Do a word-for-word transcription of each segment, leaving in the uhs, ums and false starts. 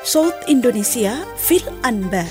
صوت إندونيسيا في الأنباء.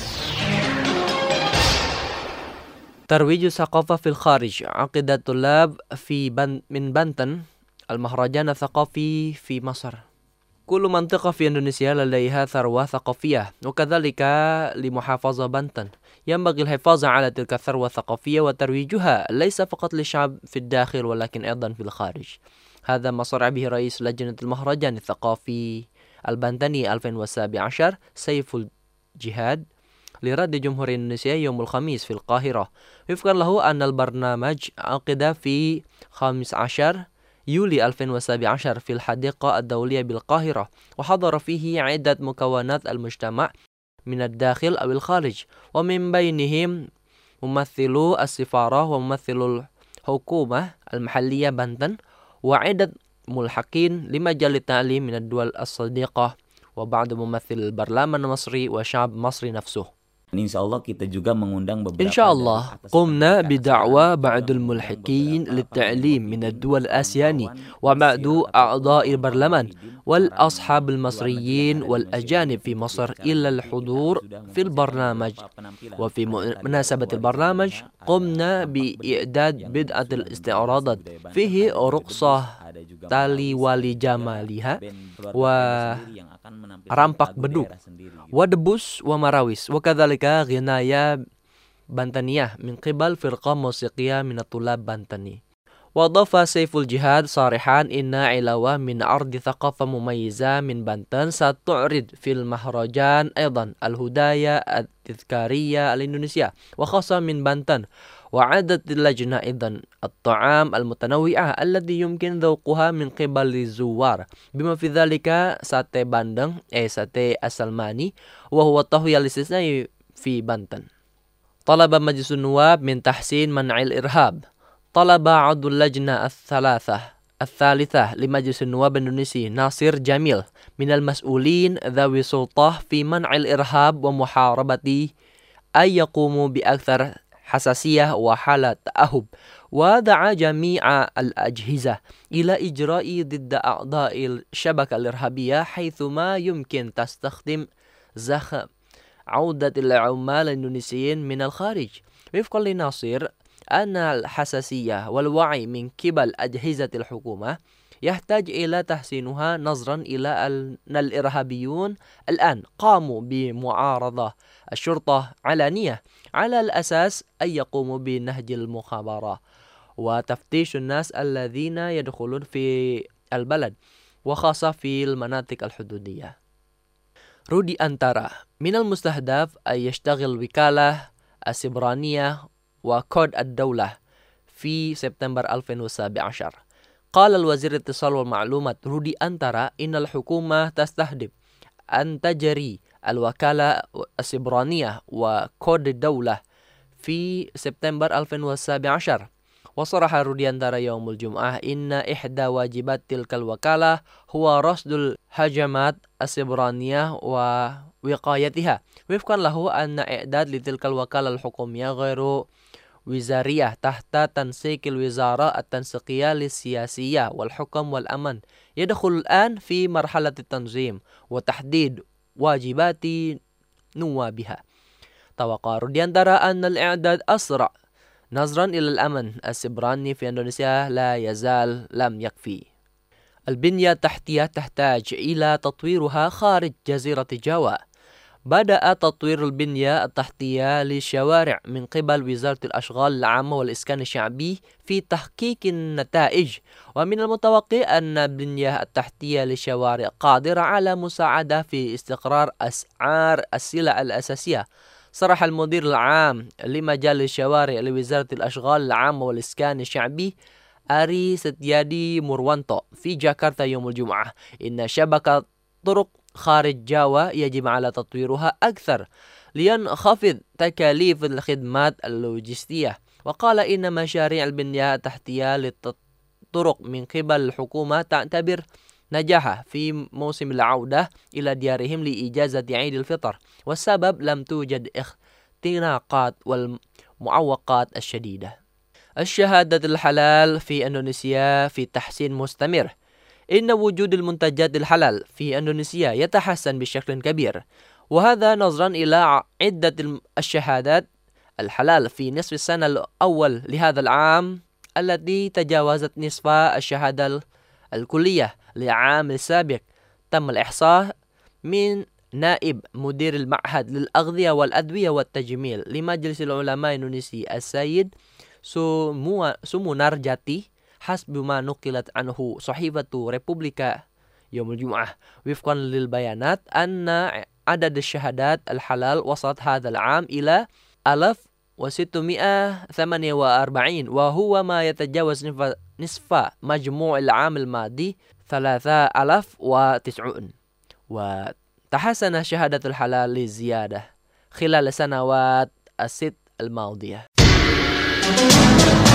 ترويج الثقافة في الخارج. عقد الطلاب في بن من بنتن المهرجان الثقافي في مصر. كل منطقة في إندونيسيا لديها ثروة ثقافية، وكذلك لمحافظة بنتن. ينبغي الحفاظ على تلك الثروة الثقافية وترويجها ليس فقط للشعب في الداخل ولكن أيضا في الخارج. هذا ما صرح به رئيس لجنة المهرجان الثقافي البنتني ألفين وسبعة عشر سيف الجهاد لرد جمهور إندونيسيا يوم الخميس في القاهرة. وفقا له أن البرنامج عقد في خامس عشر يوليو ألفين وسبعة عشر في الحديقة الدولية بالقاهرة، وحضر فيه عدة مكونات المجتمع من الداخل أو الخارج، ومن بينهم ممثلو السفارة وممثلو الحكومة المحلية بنتن، وعدة ملحقين لمجال التعليم من الدول الصديقة، وبعض ممثل البرلمان المصري وشعب مصر نفسه. إن شاء الله قمنا بدعوى بعض الملحقين للتعليم من الدول الآسيوية وبعض أعضاء البرلمان والأصحاب المصريين والأجانب في مصر إلى الحضور في البرنامج. وفي مناسبة البرنامج قمنا بإعداد بدعة الاستعراضات فيه رقصة تالي والي جمالها ورامpak beduk ودبوس ومراويس، وكذلك غناية بنتنية من قبل فرقة موسيقية من الطلاب بنتني. وأضاف سيف الجهاد صارحا إن علاوة من عرض ثقافة مميزة من بنتن ستعرض في المهرجان أيضا الهدايا التذكارية الإندونيسية وخاصة من بنتن، وعدت اللجنة أيضا الطعام المتنوعة الذي يمكن ذوقها من قبل الزوار، بما في ذلك ساتي باندeng أي ساتي السلماني وهو الطهي الاستثنائي في بنتن. طلب مجلس النواب من تحسين منع الإرهاب. طلب عضو اللجنة الثلاثة الثالثة لمجلس النواب الإندونيسي ناصر جميل من المسؤولين ذوي السلطة في منع الإرهاب ومحاربته أن يقوموا بأكثر حساسية وحالة تأهب، ودعا جميع الأجهزة إلى إجراء ضد أعضاء الشبكة الإرهابية حيثما يمكن تستخدم زخم عودة العمال الإندونيسيين من الخارج. وفقا لناصر أن الحساسية والوعي من قبل أجهزة الحكومة يحتاج إلى تحسينها نظرا إلى أن الإرهابيون الآن قاموا بمعارضة الشرطة علانية على الأساس أن يقوموا بنهج المخابرات وتفتيش الناس الذين يدخلون في البلد وخاصة في المناطق الحدودية. رودي أنتارا من المستهدف أن يشتغل وكالة السبرانية وكود الدولة في سبتمبر ألفين وسبعة عشر. قال الوزير الاتصال والمعلومات رودي أنتارا إن الحكومة تستهدف أن تجري الوكالة السبرانية وكود الدولة في سبتمبر ألفين وسبعة عشر. وصرح رودي أنتارا يوم الجمعة إن إحدى واجبات تلك الوكالة هو رصد الهجمات السبرانية ووقايتها. وفقا له أن إعداد لتلك الوكالة الحكومية غير وزارية تحت تنسيق الوزارة التنسيقية للسياسية والحكم والأمن يدخل الآن في مرحلة التنظيم وتحديد واجبات نوابها. توقع رودي أنتارا أن الإعداد أسرع نظرا إلى الأمن السبراني في إندونيسيا لا يزال لم يكفي. البنية التحتية تحتاج إلى تطويرها خارج جزيرة جاوا. بدأ تطوير البنية التحتية للشوارع من قبل وزارة الأشغال العامة والإسكان الشعبي في تحقيق النتائج، ومن المتوقع أن البنية التحتية للشوارع قادرة على مساعدة في استقرار أسعار السلع الأساسية. صرح المدير العام لمجال الشوارع لوزارة الأشغال العامة والإسكان الشعبي أري ستيادي مروانتو في جاكرتا يوم الجمعة إن شبكة طرق خارج جاوا يجب على تطويرها أكثر لينخفض تكاليف الخدمات اللوجستية. وقال إن مشاريع البنية التحتية للطرق من قبل الحكومة تعتبر نجاحها في موسم العودة إلى ديارهم لإجازة عيد الفطر، والسبب لم توجد اختناقات والمعوقات الشديدة. الشهادة الحلال في إندونيسيا في تحسين مستمر. إن وجود المنتجات الحلال في إندونيسيا يتحسن بشكل كبير، وهذا نظرا إلى عدة الشهادات الحلال في نصف السنة الأول لهذا العام التي تجاوزت نصف الشهادة الكلية للعام السابق. تم الإحصاء من نائب مدير المعهد للأغذية والأدوية والتجميل لمجلس العلماء الإندونيسي السيد سومونارجاتي حسب ما نقلت عنه صحيفة ريبوبليكا يوم الجمعة وفقا للبيانات أن عدد الشهادات الحلال وصلت هذا العام إلى ألف وستمائة وثمانية وأربعين، وهو ما يتجاوز نصف مجموع العام الماضي ثلاثة آلاف وتسعون. وتحسن شهادة الحلال للزيادة خلال السنوات الست الماضية.